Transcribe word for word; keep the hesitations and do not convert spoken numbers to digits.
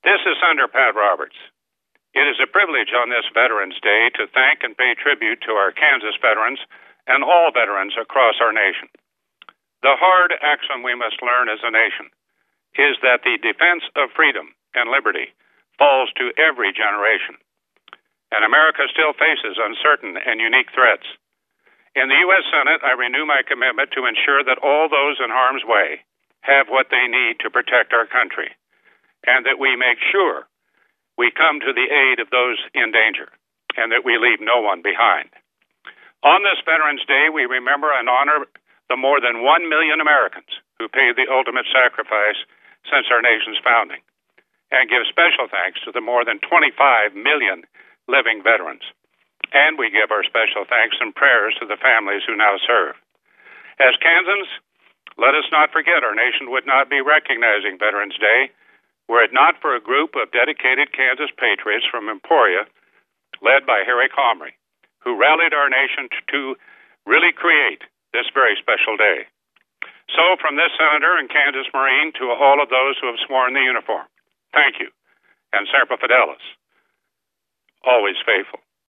This is Senator Pat Roberts. It is a privilege on this Veterans Day to thank and pay tribute to our Kansas veterans and all veterans across our nation. The hard axiom we must learn as a nation is that the defense of freedom and liberty falls to every generation. And America still faces uncertain and unique threats. In the U S Senate, I renew my commitment to ensure that all those in harm's way have what they need to protect our country, and that we make sure we come to the aid of those in danger, and that we leave no one behind. On this Veterans Day, we remember and honor the more than one million Americans who paid the ultimate sacrifice since our nation's founding, and give special thanks to the more than twenty-five million living veterans. And we give our special thanks and prayers to the families who now serve. As Kansans, let us not forget our nation would not be recognizing Veterans Day were it not for a group of dedicated Kansas patriots from Emporia, led by Harry Comrie, who rallied our nation to really create this very special day. So, from this Senator and Kansas Marine to all of those who have sworn the uniform, thank you, and Semper Fidelis, always faithful.